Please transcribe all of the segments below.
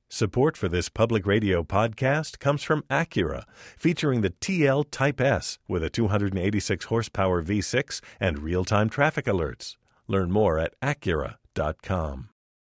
Support for this public radio podcast comes from Acura, featuring the TL Type S with a 286 horsepower V6 and real-time traffic alerts. Learn more at Acura.com.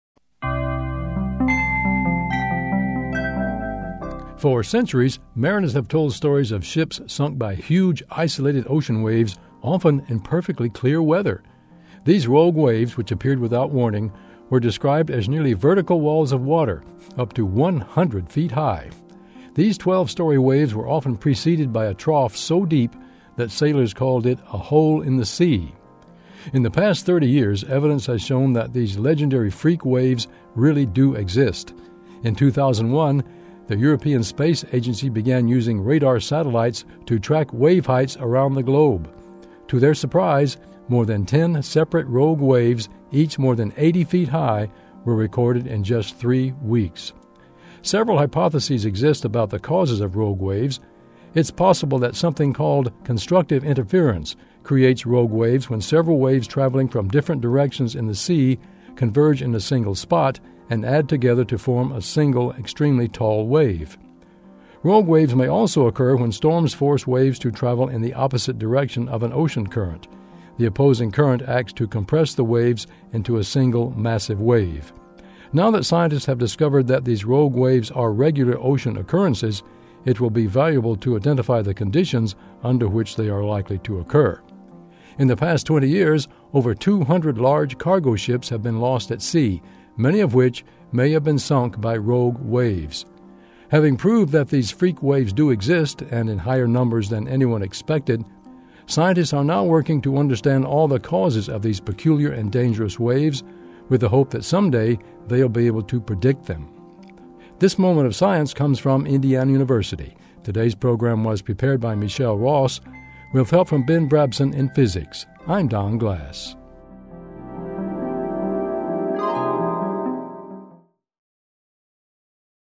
For centuries, mariners have told stories of ships sunk by huge, isolated ocean waves, often in perfectly clear weather. These rogue waves, which appeared without warning, were described as nearly vertical walls of water, up to 100 feet high. These 12-story waves were often preceded by a trough so deep that sailors called it a hole in the sea. In the past 30 years, evidence has shown that these legendary freak waves really do exist. In 2001, the European Space Agency began using radar satellites to track wave heights around the globe. To their surprise, more than 10 separate rogue waves, each more than 80 feet high, were recorded in just 3 weeks. Several hypotheses exist about the causes of rogue waves. It's possible that something called constructive interference creates rogue waves when several waves traveling from different directions in the sea converge in a single spot and add together to form a single, extremely tall wave. Rogue waves may also occur when storms force waves to travel in the opposite direction of an ocean current. The opposing current acts to compress the waves into a single massive wave. Now that scientists have discovered that these rogue waves are regular ocean occurrences, it will be valuable to identify the conditions under which they are likely to occur. In the past 20 years, over 200 large cargo ships have been lost at sea, many of which may have been sunk by rogue waves. Having proved that these freak waves do exist, and in higher numbers than anyone expected, scientists are now working to understand all the causes of these peculiar and dangerous waves, with the hope that someday they'll be able to predict them. This moment of science comes from Indiana University. Today's program was prepared by Michelle Ross, with help from Ben Brabson in physics. I'm Don Glass.